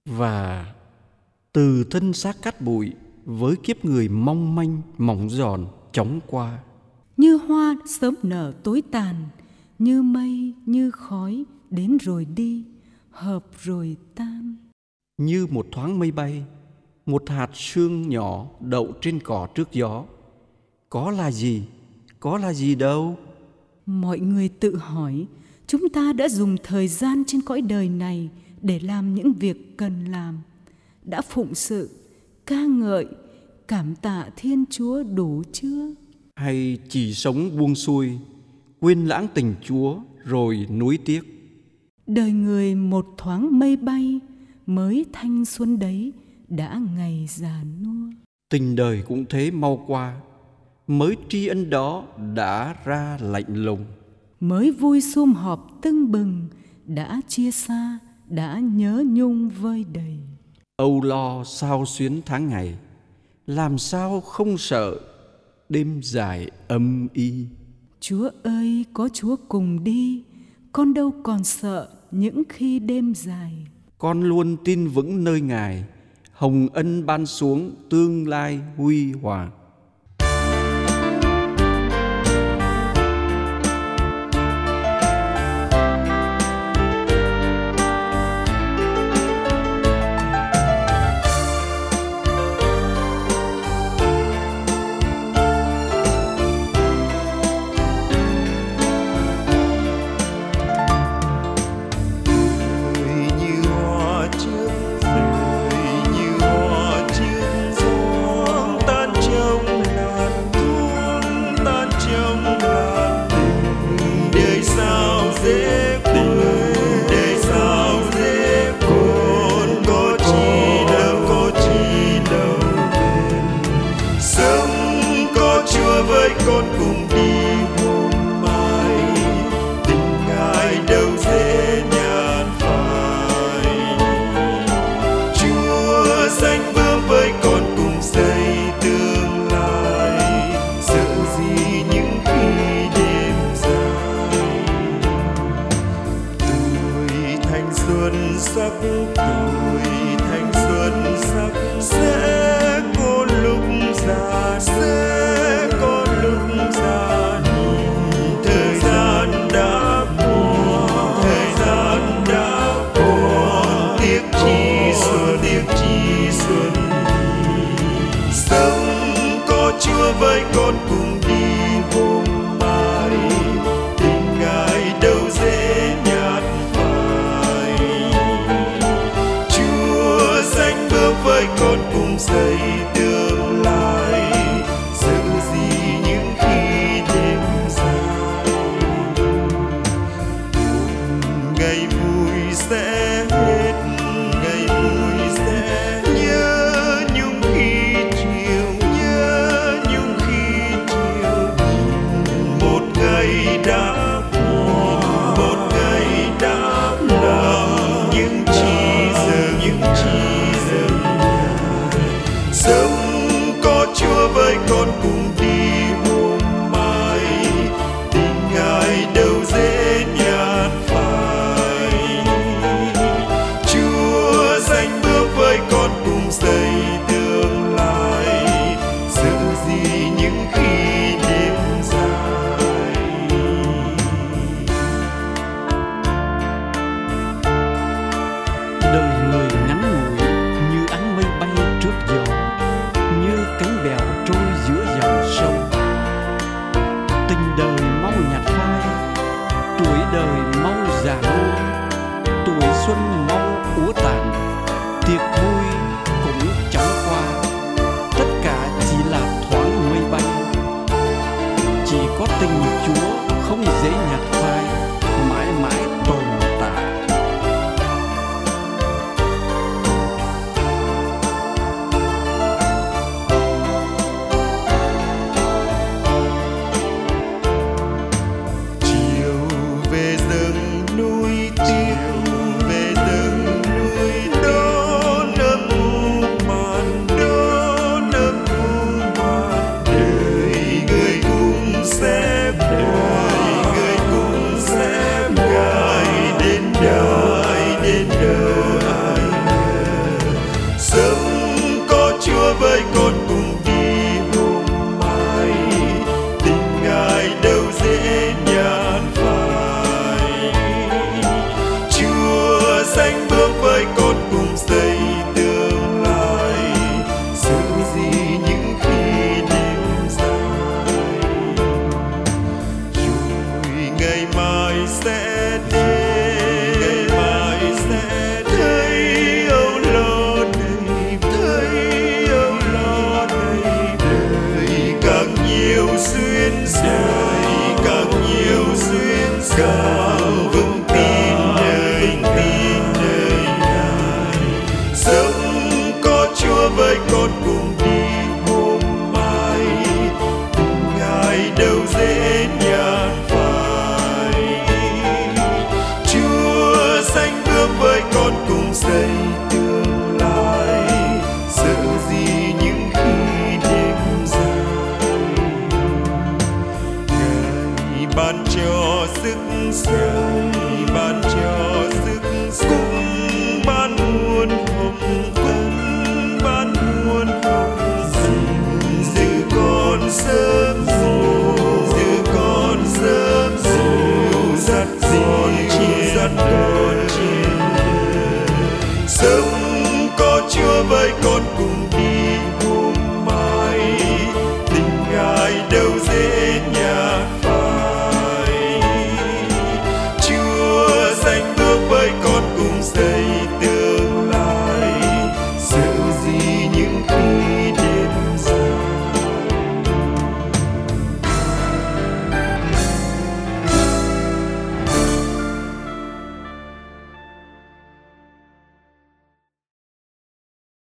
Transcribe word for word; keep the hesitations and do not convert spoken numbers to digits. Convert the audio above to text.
Và từ thân xác cát bụi với kiếp người mong manh mỏng giòn chóng qua. Như hoa sớm nở tối tàn, như mây như khói đến rồi đi, hợp rồi tan. Như một thoáng mây bay, một hạt sương nhỏ đậu trên cỏ trước gió. Có là gì? Có là gì đâu? Mọi người tự hỏi, chúng ta đã dùng thời gian trên cõi đời này để làm những việc cần làm, đã phụng sự, ca ngợi, cảm tạ Thiên Chúa đủ chưa? Hay chỉ sống buông xuôi, quên lãng tình Chúa rồi nuối tiếc? Đời người một thoáng mây bay, mới thanh xuân đấy đã ngày già nua. Tình đời cũng thế mau qua, mới tri ân đó đã ra lạnh lùng. Mới vui sum họp tưng bừng, đã chia xa, đã nhớ nhung vơi đầy. Âu lo sao xuyến tháng ngày, làm sao không sợ đêm dài âm y. Chúa ơi, có Chúa cùng đi, con đâu còn sợ những khi đêm dài. Con luôn tin vững nơi Ngài, hồng ân ban xuống tương lai huy hoàng. Với con cùng đi hôm mai, tình Ngài đâu dễ nhạt phai. Chúa sánh bước với con cùng xây tương lai, sợ gì những khi đêm dài. Tuổi thanh xuân sắc, tuổi thanh xuân sắc sẽ có lúc già, sẽ Chúa với con cùng đi hôm mai, tình Ngài đâu dễ nhạt phai. Chúa sánh bước với con cùng xây tương lai, giữ gì những khi đêm dài. Ngày vui sẽ hết, ngày vui sẽ nhớ nhung khi chiều, đã một ngày đã làm những chi giờ những chi giờ sống xây tương lai, giữ gì những khi đêm dài. Rồi ngày mai sẽ đến, ngày mai sẽ thấy âu lo đầy, thấy âu lo đầy. Đời càng nhiều duyên đời càng nhiều duyên càng vững tin nơi tin nơi Ngài. Sớm có Chúa với con cùng đi hôm mai, Ngài đâu dễ nhàn phai. Chúa sánh bước với con cùng xây tương lai, sợ gì những khi đêm dài. Ngài ban cho sức sống, ban cho sức cũng ban muôn hồng cũng ban muôn hồng. Giữ con sớm giữ con sớm dìu dắt con trên dắt con trên. Sớm có Chúa với con